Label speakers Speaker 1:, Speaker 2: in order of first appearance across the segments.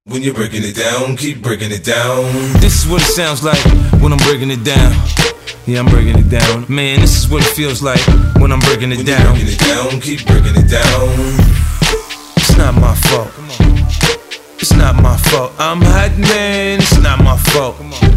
Speaker 1: When you're breaking it down, keep breaking it down.
Speaker 2: This is what it sounds like when I'm breaking it down. Yeah, I'm breaking it down. Man, this is what it feels like when I'm breaking it down.
Speaker 1: When you're breaking it down, keep breaking it down.
Speaker 2: It's not my fault. It's not my fault. I'm hot, man. It's not my fault.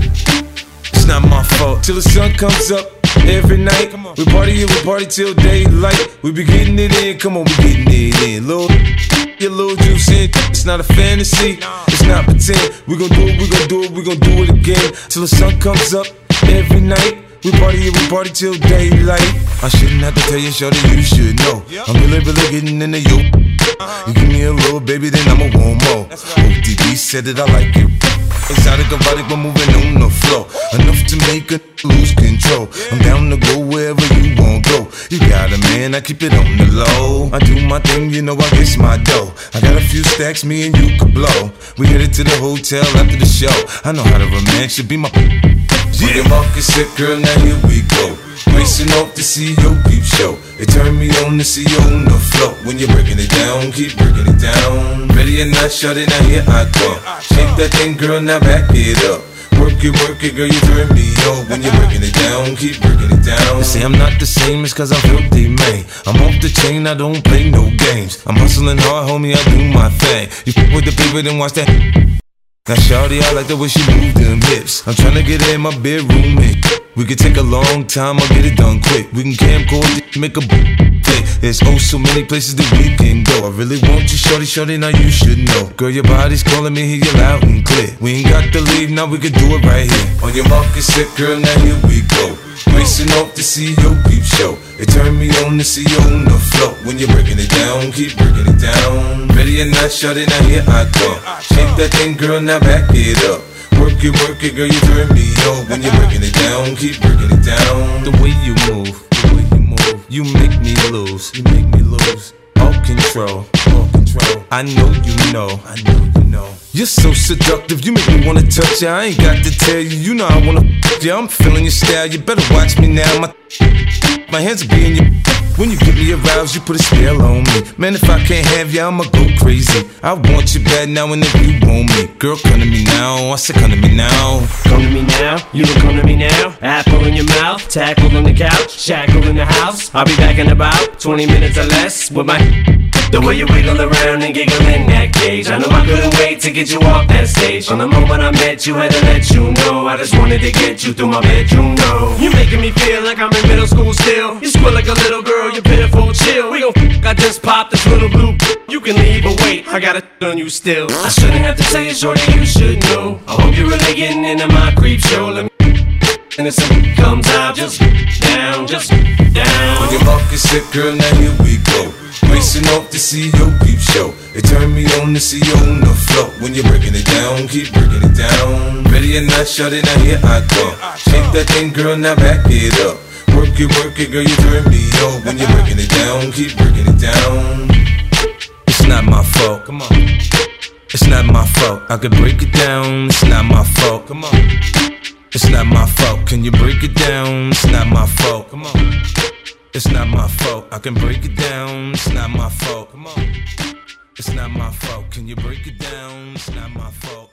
Speaker 2: It's not my fault. Till the sun comes up every night. We party till daylight. We be getting it in. Come on, we getting it in. Little juice in. It's not a fantasy. It's not pretend. We gon' do it. We gon' do it again. Till the sun comes up every night. We party till daylight. I shouldn't have to tell you, shorty, you should know. I'm really getting into you. You give me a little baby, then I'ma want more. ODB said that I like it. Exotic, erotic, we're moving on the floor. Enough to make a lose control. I'm down to go wherever you won't go. You got a man, I keep it on the low. I do my thing, you know I get my dough. I got a few stacks, me and you could blow. We headed to the hotel after the show. I know how to romance, should be my
Speaker 1: When your market set, girl, now here we go. Racing off to see your peep show. It turned me on to see you on the floor. When you're breaking it down, keep breaking it down. Ready or not, shut it, now here I go. Shake that thing, girl, now back it up. Work it, girl, you turn me on. When you're breaking it down, keep breaking it down.
Speaker 2: They say I'm not the same, it's cause I'm filthy, man. I'm off the chain, I don't play no games. I'm hustling hard, homie, I do my thing. You f with the paper, then watch that. Now shawty, I like the way she move them hips. I'm tryna get her in my bedroom, man. We could take a long time, I'll get it done quick. We can camcord, make a play. There's oh so many places that we can go. I really want you, shorty, now you should know. Girl, your body's calling me, hear you loud and clear. We ain't got to leave, now we can do it right here.
Speaker 1: On your market set, girl, now here we go. Racing off to see your peep show. It turned me on to see you on the floor. When you're breaking it down, keep breaking it down. Ready or not, shut it, now here I go. Shake that thing, girl, now back it up. Work it, girl, you turn me on. When you're breaking it down, keep breaking it down.
Speaker 2: The way you move, you make me lose. All control. I know you know. You're so seductive, you make me wanna touch you. I ain't got to tell you, you know I wanna f you. I'm feeling your style, you better watch me now. My hands will be in your. When you get me aroused, you put a spell on me. Man, if I can't have you, I'ma go crazy. I want you bad now and if you want me. Girl, come to me now, I said come to me now.
Speaker 3: Come to me now, you don't come to me now. Apple in your mouth, tackle on the couch, shackle in the house. I'll be back in about 20 minutes or less with my. The way you wiggle around and giggle in that cage. I know I couldn't wait to get you off that stage. From the moment I met you, had to let you know. I just wanted to get you through my bedroom door. You making me feel like I'm in middle school still. You squeal like a little girl, you're pitiful, chill. We gon' f***, I just popped this little blue. You can leave, but wait, I got a on you still. I shouldn't have to tell you, shorty, you should know. I hope you're really getting into my creep show. Let me and if something comes out, just down.
Speaker 1: On your market set, girl, now here we go. Racing off to see your peep show. It turned me on to see you on the floor. When you're breaking it down, keep breaking it down. Ready or not, shut it, now here I go. Shake that thing, girl, now back it up. Work it, girl, you turn me on. When you're breaking it down, keep breaking it down.
Speaker 2: It's not my fault, come on. It's not my fault, I could break it down. It's not my fault, come on. It's not my fault, can you break it down? It's not my fault, come on. It's not my fault, I can break it down. It's not my fault, come on. It's not my fault, can you break it down? It's not my fault.